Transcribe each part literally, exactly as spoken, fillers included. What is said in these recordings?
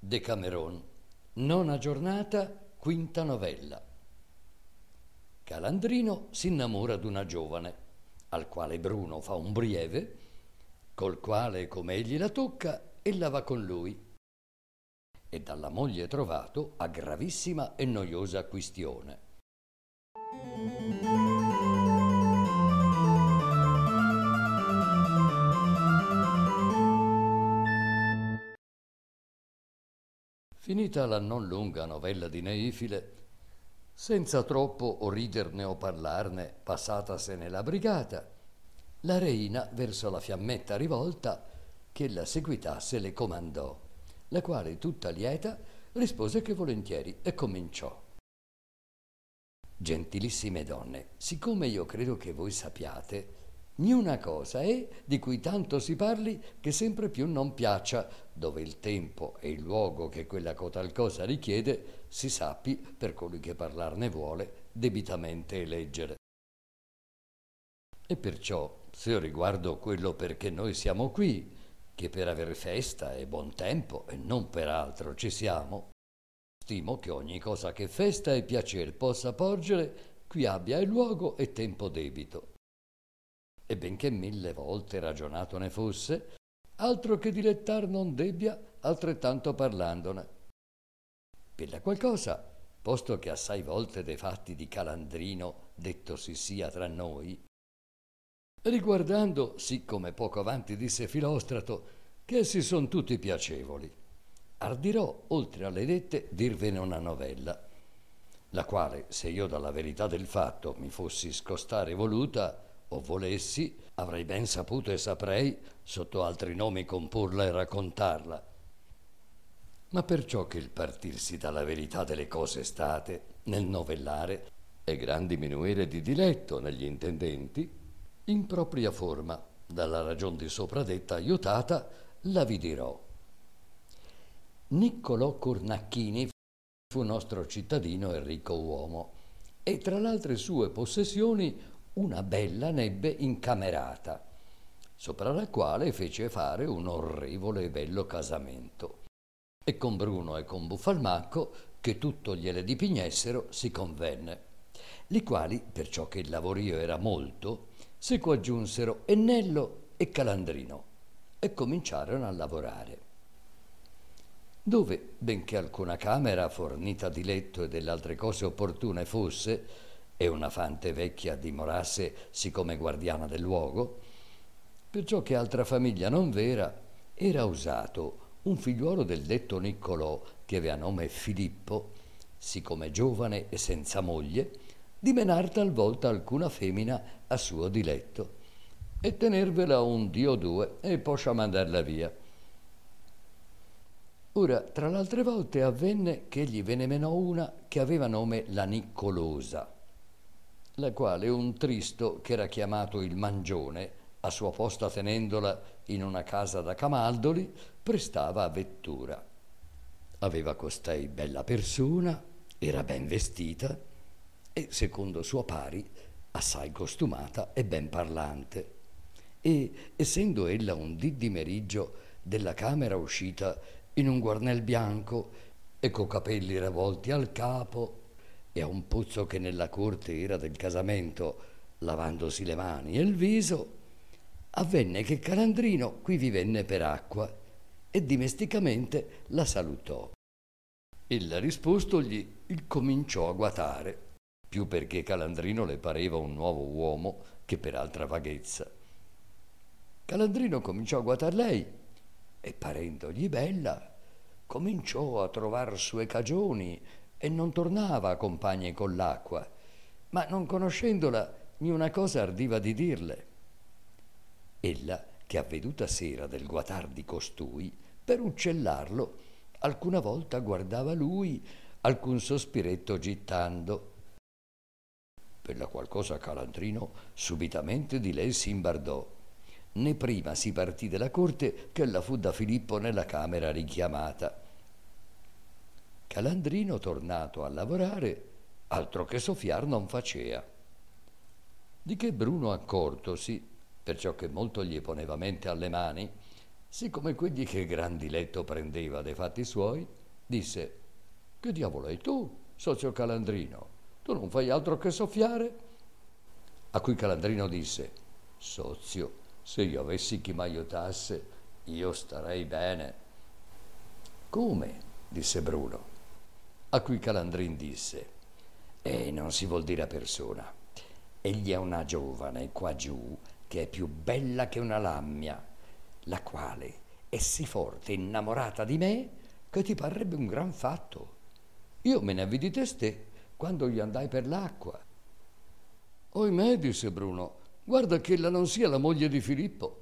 Decameron, nona giornata, quinta novella. Calandrino si innamora d'una giovane, al quale Bruno fa un brieve, col quale, come egli la tocca, ella va con lui, e dalla moglie trovato a gravissima e noiosa quistione. Finita la non lunga novella di Neifile, senza troppo o riderne o parlarne, passatasene la brigata, la reina verso la fiammetta rivolta che la seguitasse le comandò, la quale tutta lieta rispose che volentieri e cominciò. Gentilissime donne, siccome io credo che voi sappiate, niuna cosa è di cui tanto si parli che sempre più non piaccia, dove il tempo e il luogo che quella cotal cosa richiede si sappi, per colui che parlarne vuole, debitamente eleggere. E perciò, se io riguardo quello perché noi siamo qui, che per aver festa e buon tempo e non per altro ci siamo, stimo che ogni cosa che festa e piacer possa porgere qui abbia il luogo e tempo debito. E benché mille volte ragionato ne fosse, altro che dilettar non debbia, altrettanto parlandone. Per la qualcosa, posto che assai volte dei fatti di Calandrino detto si sia tra noi, riguardando, sì come poco avanti disse Filostrato, che essi son tutti piacevoli, ardirò, oltre alle dette, dirvene una novella, la quale, se io dalla verità del fatto mi fossi scostare voluta, o volessi, avrei ben saputo e saprei, sotto altri nomi, comporla e raccontarla. Ma perciò che il partirsi dalla verità delle cose state, nel novellare, e gran diminuire di diletto negli intendenti, in propria forma, dalla ragion di sopradetta aiutata, la vi dirò. Niccolò Cornacchini fu nostro cittadino e ricco uomo, e tra l'altre sue possessioni una bella nebbe incamerata, sopra la quale fece fare un orrevole e bello casamento. E con Bruno e con Buffalmacco, che tutto gliele dipignessero, si convenne, li quali, perciò che il lavorio era molto, si coaggiunsero Ennello e Calandrino e cominciarono a lavorare. Dove, benché alcuna camera fornita di letto e delle altre cose opportune fosse, e una fante vecchia dimorasse siccome guardiana del luogo, perciò che altra famiglia non vera, era usato un figliuolo del detto Niccolò, che aveva nome Filippo, siccome giovane e senza moglie, di menar talvolta alcuna femmina a suo diletto, e tenervela un dì o due e poscia mandarla via. Ora, tra l'altre volte avvenne che egli ve ne menò una che aveva nome la Niccolosa, la quale un tristo, che era chiamato il Mangione, a sua posta tenendola in una casa da Camaldoli, prestava a vettura. Aveva costei bella persona, era ben vestita e, secondo suo pari, assai costumata e ben parlante. E, essendo ella un dì di meriggio della camera uscita in un guarnel bianco e co capelli ravolti al capo, e a un pozzo che nella corte era del casamento, lavandosi le mani e il viso, avvenne che Calandrino qui vi venne per acqua e dimesticamente la salutò. Ella rispostogli il cominciò a guatare, più perché Calandrino le pareva un nuovo uomo che per altra vaghezza. Calandrino cominciò a guatar lei e, parendogli bella, cominciò a trovar sue cagioni e non tornava a compagne con l'acqua, ma non conoscendola niuna cosa ardiva di dirle. Ella, che avveduta sera del guatar di costui, per uccellarlo, alcuna volta guardava lui, alcun sospiretto gittando. Per la qual cosa Calandrino subitamente di lei si imbardò, né prima si partì della corte che ella fu da Filippo nella camera richiamata. Calandrino, tornato a lavorare, altro che soffiar non facea. Di che Bruno, accortosi, perciò che molto gli poneva mente alle mani, Siccome quegli che gran diletto prendeva dei fatti suoi, disse: «Che diavolo hai tu, socio Calandrino? Tu non fai altro che soffiare?» A cui Calandrino disse: «Sozio, se io avessi chi m'aiutasse, io starei bene». «Come?» disse Bruno. A cui Calandrin disse: «E non si vuol dire a persona. Egli è una giovane qua giù che è più bella che una lammia, la quale è sì forte innamorata di me che ti parrebbe un gran fatto. Io me ne avvidi testè quando gli andai per l'acqua». «Oimè», disse Bruno, «guarda che ella non sia la moglie di Filippo».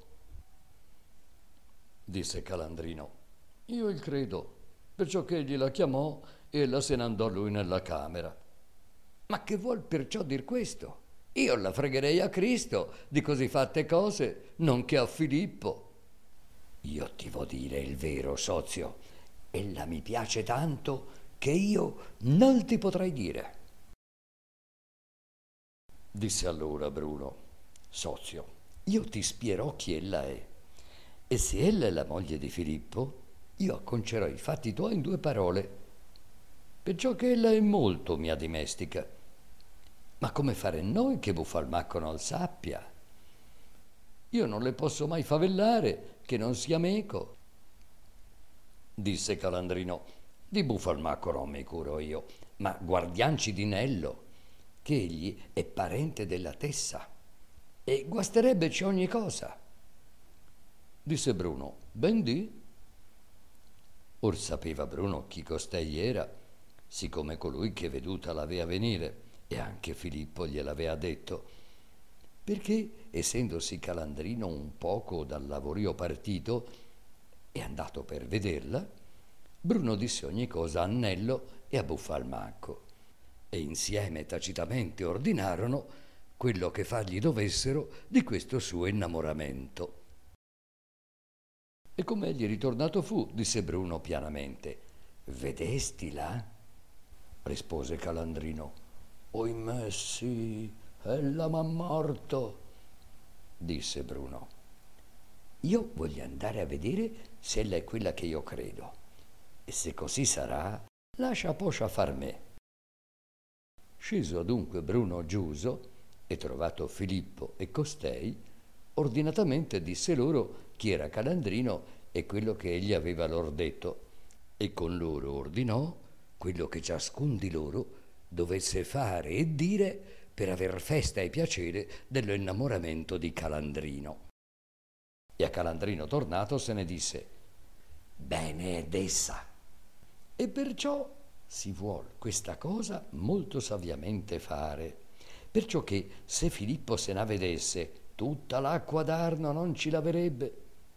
Disse Calandrino: «Io il credo, perciò che egli la chiamò e ella se ne andò lui nella camera». «Ma che vuol perciò dir questo? Io la fregherei a Cristo di così fatte cose, nonché a Filippo». «Io ti vo dire il vero, sozio, ella mi piace tanto che io non ti potrei dire». Disse allora Bruno: «Sozio, io ti spierò chi ella è, e se ella è la moglie di Filippo, io acconcerò i fatti tuoi in due parole, perciò che ella è molto mia dimestica. Ma come fare noi che Buffalmacco non sappia? Io non le posso mai favellare che non sia meco». Disse Calandrino: «Di Buffalmacco non mi curo io, ma guardianci di Nello, che egli è parente della Tessa, e guasterebbeci ogni cosa». Disse Bruno: «Ben di». Or sapeva Bruno chi costei era, siccome colui che veduta l'avea venire, e anche Filippo gliel'avea detto, perché, essendosi Calandrino un poco dal lavorio partito e andato per vederla, Bruno disse ogni cosa a Nello e a Buffalmacco, e insieme tacitamente ordinarono quello che fargli dovessero di questo suo innamoramento. E come egli ritornato fu, disse Bruno pianamente: «Vedesti là?» Rispose Calandrino: «Oimè sì, ella m'ha morto». Disse Bruno: «Io voglio andare a vedere se ella è quella che io credo, e se così sarà, lascia poscia far me». Sceso adunque Bruno giuso, e trovato Filippo e costei, ordinatamente disse loro chi era Calandrino e quello che egli aveva lor detto, e con loro ordinò quello che ciascun di loro dovesse fare e dire per aver festa e piacere dello innamoramento di Calandrino. E a Calandrino tornato se ne disse: «Bene ed essa, e perciò si vuol questa cosa molto saviamente fare, perciò che se Filippo se n'avedesse, tutta l'acqua d'Arno non ci laverebbe».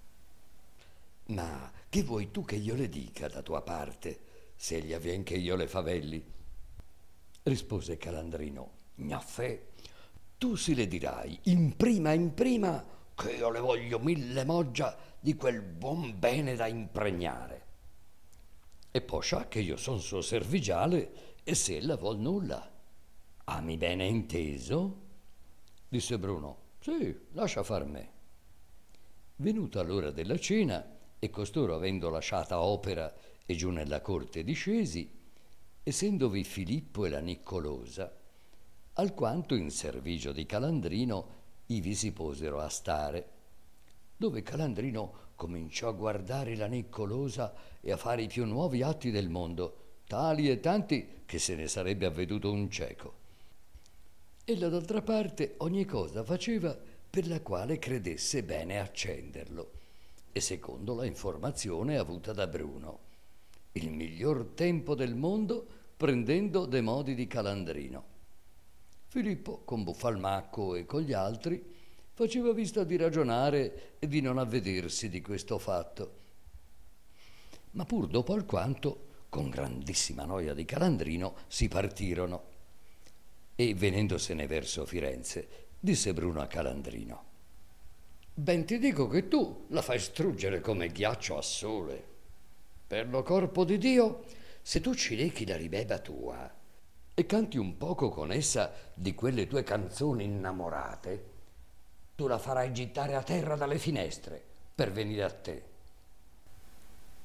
«Ma che vuoi tu che io le dica da tua parte, se egli avvien che io le favelli?» Rispose Calandrino: «Gnaffè, tu si le dirai in prima in prima che io le voglio mille moggia di quel buon bene da impregnare, e poscia che io son suo servigiale, e se ella vuol nulla. Ami bene inteso?» Disse Bruno: «Sì, lascia far me». Venuta l'ora della cena, e costoro avendo lasciata opera e giù nella corte discesi, essendovi Filippo e la Niccolosa, alquanto in servigio di Calandrino ivi si posero a stare, dove Calandrino cominciò a guardare la Niccolosa e a fare i più nuovi atti del mondo, tali e tanti che se ne sarebbe avveduto un cieco. Ella d'altra parte ogni cosa faceva per la quale credesse bene accenderlo, e secondo la informazione avuta da Bruno, il miglior tempo del mondo prendendo de modi di Calandrino. Filippo, con Buffalmacco e con gli altri, faceva vista di ragionare e di non avvedersi di questo fatto. Ma pur dopo alquanto, con grandissima noia di Calandrino, si partirono. E venendosene verso Firenze, disse Bruno a Calandrino: «Ben ti dico che tu la fai struggere come ghiaccio a sole. Per lo corpo di Dio, se tu ci rechi la ribeba tua e canti un poco con essa di quelle tue canzoni innamorate, tu la farai gittare a terra dalle finestre per venire a te.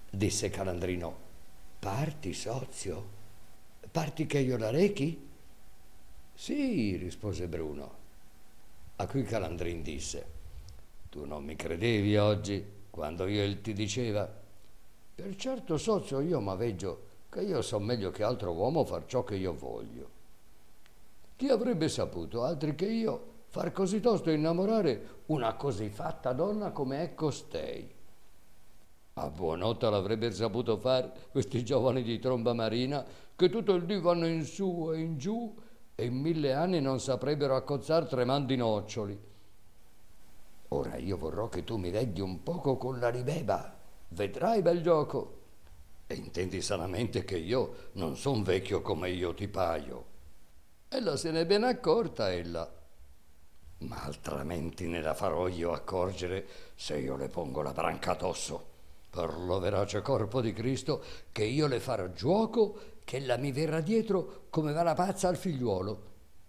disse Calandrino. Parti, sozio? Parti che io la rechi? Sì, rispose Bruno. A cui Calandrin disse: tu non mi credevi oggi, quando io ti diceva: per certo, sozio, io m'aveggio che io so meglio che altro uomo far ciò che io voglio. Chi avrebbe saputo, altri che io, far così tosto innamorare una così fatta donna come è costei? A buon'orta l'avrebbe saputo fare questi giovani di tromba marina, che tutto il dì vanno in su e in giù e in mille anni non saprebbero accozzar tremandi noccioli. Ora io vorrò che tu mi vegli un poco con la ribeba, vedrai bel gioco. E intendi sanamente che io non son vecchio come io ti paio. Ella se n'è ben accorta, ella. Ma altrimenti ne la farò io accorgere se io le pongo la branca addosso. Per lo verace corpo di Cristo, che io le farò giuoco, che ella mi verrà dietro come va la pazza al figliuolo.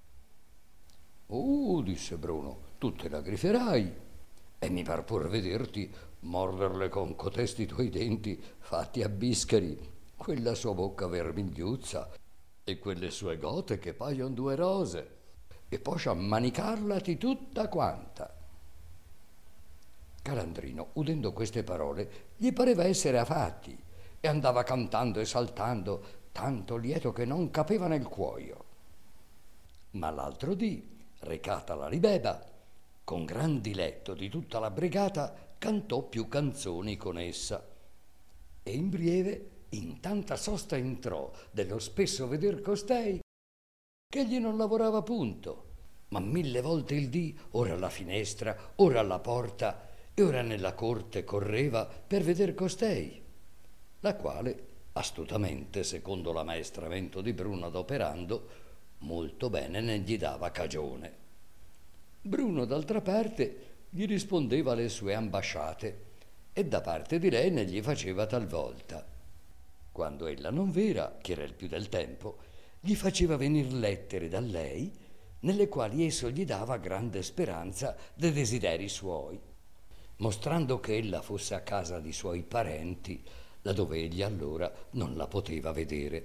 Uh, disse Bruno, tu te la griferai, e mi par pur vederti morderle con cotesti tuoi denti fatti a bischeri, quella sua bocca vermigliuzza e quelle sue gote che paion due rose, e poscia manicarlati tutta quanta. Calandrino, udendo queste parole, gli pareva essere a fatti, e andava cantando e saltando, tanto lieto che non capeva nel cuoio. Ma l'altro dì, recata la ribeba, con gran diletto di tutta la brigata, cantò più canzoni con essa. E in breve in tanta sosta entrò dello spesso veder costei, che egli non lavorava punto, ma mille volte il dì, ora alla finestra, ora alla porta, e ora nella corte correva per veder costei, la quale, astutamente, secondo l'ammaestramento di Bruno adoperando, molto bene ne gli dava cagione. Bruno, d'altra parte, gli rispondeva alle sue ambasciate, e da parte di lei ne gli faceva talvolta. Quando ella non vera, che era il più del tempo, gli faceva venir lettere da lei, nelle quali esso gli dava grande speranza dei desideri suoi, mostrando che ella fosse a casa di suoi parenti, laddove egli allora non la poteva vedere.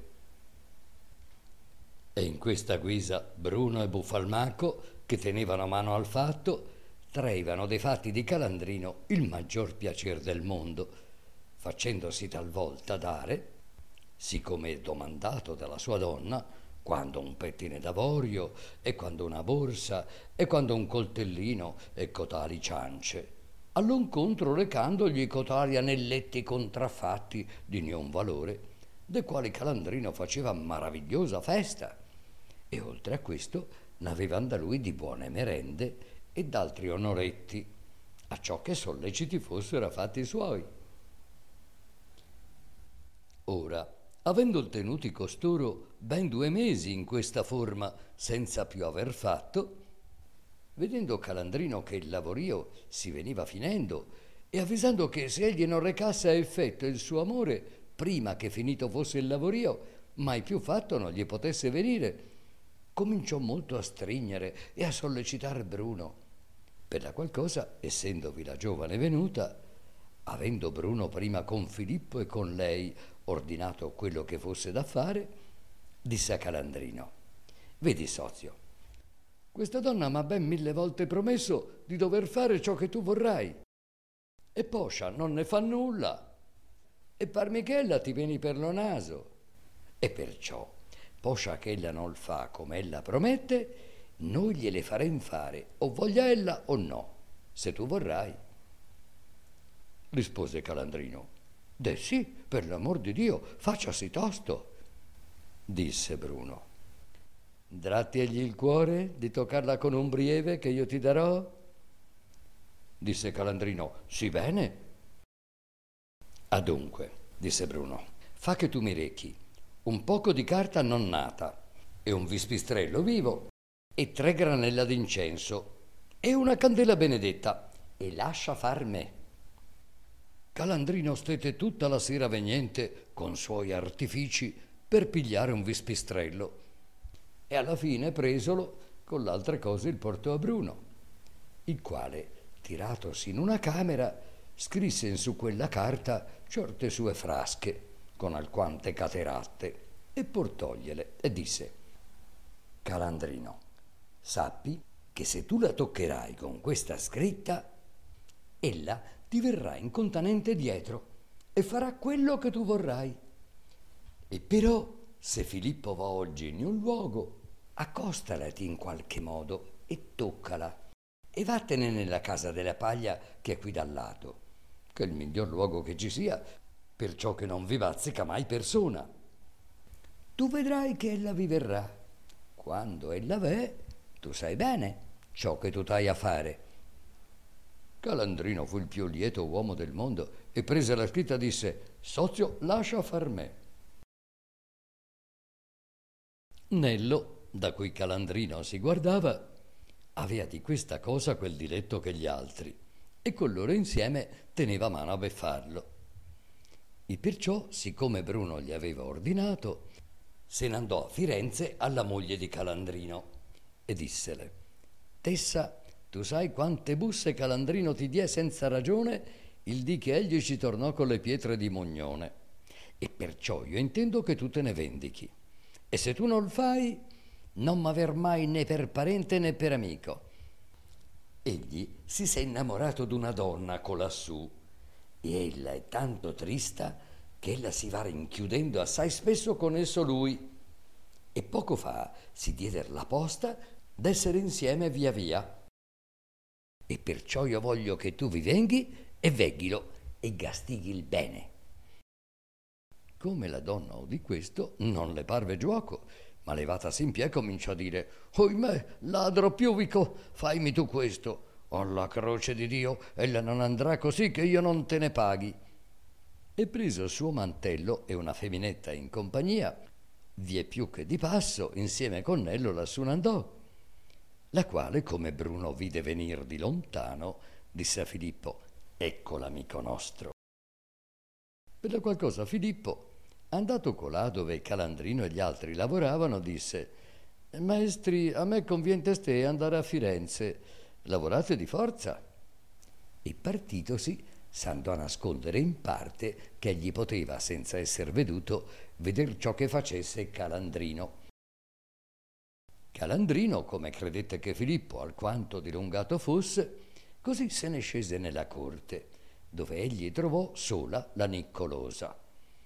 E in questa guisa Bruno e Buffalmacco, che tenevano mano al fatto, traevano dei fatti di Calandrino il maggior piacer del mondo, facendosi talvolta dare, siccome domandato dalla sua donna, quando un pettine d'avorio, e quando una borsa, e quando un coltellino, e cotali ciance, all'incontro recandogli cotali anelletti contraffatti di nion valore, de quali Calandrino faceva maravigliosa festa, e oltre a questo n'avevan da lui di buone merende e d'altri onoretti, a ciò che solleciti fossero a fatti suoi. Ora, avendo tenuti costoro ben due mesi in questa forma senza più aver fatto, vedendo Calandrino che il lavorio si veniva finendo e avvisando che se egli non recasse a effetto il suo amore prima che finito fosse il lavorio, mai più fatto non gli potesse venire, cominciò molto a stringere e a sollecitar Bruno, per la qual cosa, essendovi la giovane venuta, avendo Bruno prima con Filippo e con lei ordinato quello che fosse da fare, disse a Calandrino: vedi, sozio, questa donna m'ha ben mille volte promesso di dover fare ciò che tu vorrai, e poscia non ne fa nulla, e parmi che ella ti vieni per lo naso, e perciò, poscia che ella non fa come ella promette, noi gliele farem fare, o voglia ella o no, se tu vorrai. Rispose Calandrino: de sì, per l'amor di Dio, facciasi tosto. Disse Bruno: dratti egli il cuore di toccarla con un brieve che io ti darò? Disse Calandrino: sì bene. Adunque, disse Bruno, fa che tu mi rechi un poco di carta non nata e un vispistrello vivo e tre granella d'incenso e una candela benedetta, e lascia far me. Calandrino stette tutta la sera vegnente con suoi artifici per pigliare un vispistrello, e alla fine, presolo, con l'altre cose il portò a Bruno, il quale, tiratosi in una camera, scrisse in su quella carta certe sue frasche con alquante cateratte e portogliele e disse: Calandrino, sappi che se tu la toccherai con questa scritta, ella ti verrà incontanente dietro e farà quello che tu vorrai. E però, se Filippo va oggi in un luogo, accostalati in qualche modo e toccala, e vattene nella casa della paglia che è qui dal lato, che è il miglior luogo che ci sia, perciò che non vi bazzica mai persona. Tu vedrai che ella vi verrà. Quando ella v'è, tu sai bene ciò che tu t'hai a fare. Calandrino fu il più lieto uomo del mondo e prese la scritta e disse: Sozio, lascia far me. Nello, da cui Calandrino si guardava, aveva di questa cosa quel diletto che gli altri, e con loro insieme teneva mano a beffarlo. E perciò, siccome Bruno gli aveva ordinato, se ne andò a Firenze alla moglie di Calandrino e dissele: Tessa, tu sai quante busse Calandrino ti die senza ragione il dì che egli ci tornò con le pietre di Mognone, e perciò io intendo che tu te ne vendichi, e se tu non lo fai non m'aver mai né per parente né per amico. Egli si s'è innamorato d'una donna colassù, e ella è tanto trista che ella si va rinchiudendo assai spesso con esso lui, e poco fa si dieder la posta d'essere insieme via via. E perciò io voglio che tu vi venghi e vegghilo e gastighi il bene. Come la donna udì questo, non le parve giuoco, ma levatasi in piedi cominciò a dire: Oimè, ladro piuvico, faimi tu questo. Alla croce di Dio, ella non andrà così che io non te ne paghi. E preso il suo mantello e una feminetta in compagnia, vie più che di passo, insieme con Nello lassù n'andò, la quale, come Bruno vide venir di lontano, disse a Filippo: Ecco l'amico nostro. Per la qual cosa Filippo, andato colà dove Calandrino e gli altri lavoravano, disse: Maestri, a me convien testè andare a Firenze, lavorate di forza. E partitosi, s'andò a nascondere in parte che egli poteva, senza esser veduto, veder ciò che facesse Calandrino. Calandrino, come credette che Filippo alquanto dilungato fosse, così se ne scese nella corte, dove egli trovò sola la Niccolosa.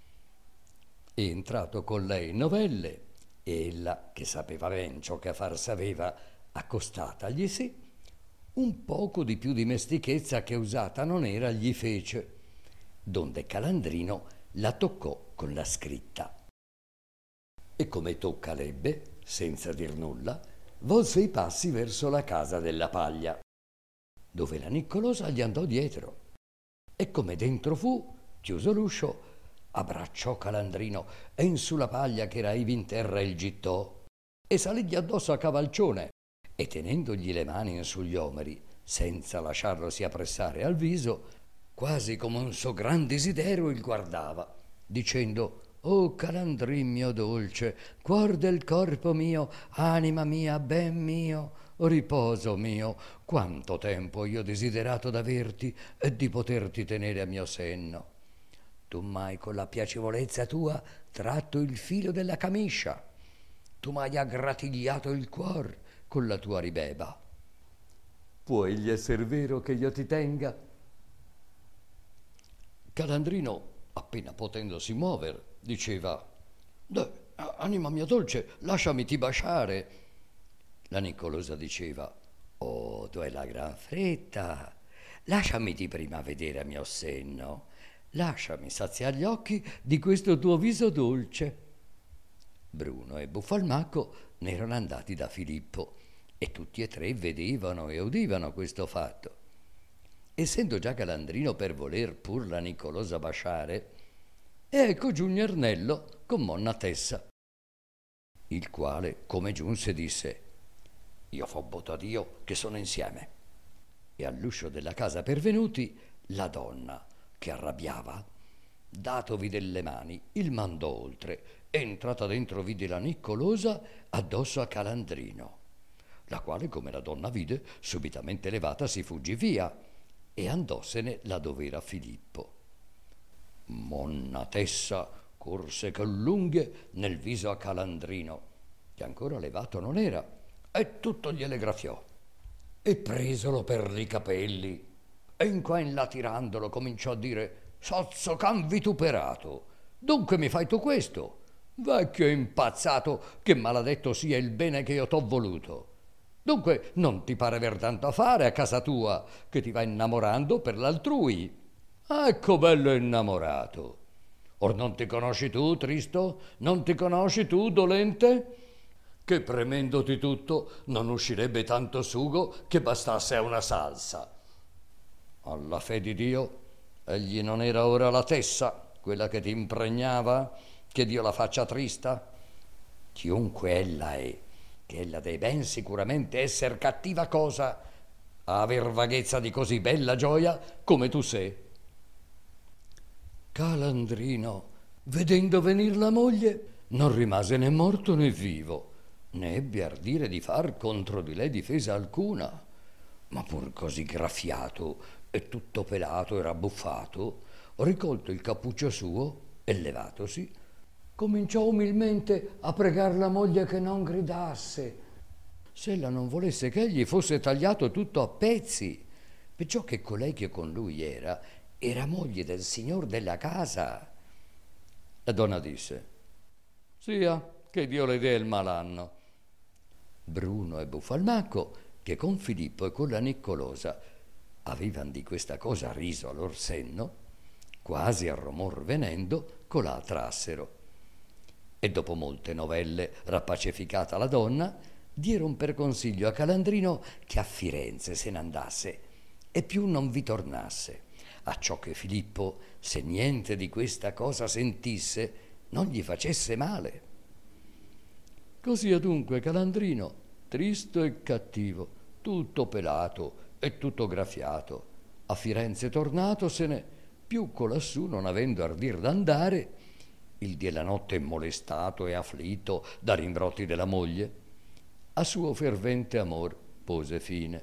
E entrato con lei in novelle, e ella, che sapeva ben ciò che a far saveva, accostatagli sì, un poco di più dimestichezza che usata non era gli fece, donde Calandrino la toccò con la scritta. E come tocca l'ebbe, senza dir nulla, volse i passi verso la casa della paglia, dove la Niccolosa gli andò dietro, e come dentro fu, chiuso l'uscio, abbracciò Calandrino e in su la paglia che era ivi in terra il gittò, e saligli addosso a cavalcione, e tenendogli le mani in sugli omeri, senza lasciarlosi appressare al viso, quasi come un suo gran desiderio il guardava, dicendo: «O Calandrin mio dolce, cuor del corpo mio, anima mia, ben mio, riposo mio, quanto tempo io desiderato d'averti e di poterti tenere a mio senno. Tu m'hai con la piacevolezza tua tratto il filo della camiscia, tu m'hai aggratigliato il cuor con la tua ribeba. Può egli esser vero che io ti tenga?» Calandrino, appena potendosi muover, diceva: «Deh, anima mia dolce, lasciami ti basciare». La Niccolosa diceva: «Oh, tu hai la gran fretta, lasciami di prima vedere a mio senno, lasciami saziar gli occhi di questo tuo viso dolce». Bruno e Buffalmacco ne erano andati da Filippo, e tutti e tre vedevano e udivano questo fatto. Essendo già Calandrino per voler pur la Niccolosa basciare, ecco giunge Ernello con monna Tessa, il quale, come giunse, disse: «Io fobboto a Dio che sono insieme». E all'uscio della casa pervenuti, la donna, che arrabbiava, datovi delle mani, il mandò oltre, e entrata dentro vide la Niccolosa addosso a Calandrino, la quale, come la donna vide, subitamente levata si fuggì via, e andosene là dov'era Filippo. Monna Tessa corse con l'unghie nel viso a Calandrino, che ancora levato non era, e tutto gliele graffiò. E presolo per i capelli, e in qua in là tirandolo cominciò a dire: sozzo can vituperato, dunque mi fai tu questo? Vecchio impazzato, che maledetto sia il bene che io t'ho voluto. Dunque non ti pare aver tanto a fare a casa tua, che ti va innamorando per l'altrui. Ecco bello innamorato. Or non ti conosci tu, Tristo? Non ti conosci tu, dolente? Che premendoti tutto non uscirebbe tanto sugo che bastasse a una salsa. Alla fe di Dio, egli non era ora la Tessa, quella che ti impregnava, che Dio la faccia trista? Chiunque ella è, che ella deve ben sicuramente esser cattiva cosa a aver vaghezza di così bella gioia come tu sei. Calandrino, vedendo venir la moglie, non rimase né morto né vivo, né ebbe ardire di far contro di lei difesa alcuna, ma pur così graffiato e tutto pelato e rabbuffato, ricolto il cappuccio suo e levatosi, cominciò umilmente a pregar la moglie che non gridasse, se ella non volesse che egli fosse tagliato tutto a pezzi, perciò che colei che con lui era, era moglie del signor della casa. La donna disse: sia che Dio le dia il malanno. Bruno e Buffalmacco, che con Filippo e con la Niccolosa avevan di questa cosa riso a lor senno, quasi a romor venendo, colà trassero. E dopo molte novelle, rappacificata la donna, dieron per consiglio a Calandrino che a Firenze se n'andasse e più non vi tornasse, acciò che Filippo, se niente di questa cosa sentisse, non gli facesse male. Così adunque Calandrino, tristo e cattivo, tutto pelato e tutto graffiato, a Firenze tornatosene, più colassù non avendo ardir d'andare, il die la notte molestato e afflitto da rimbrotti della moglie, a suo fervente amor pose fine,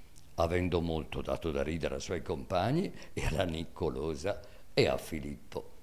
avendo molto dato da ridere ai suoi compagni e alla Niccolosa e a Filippo.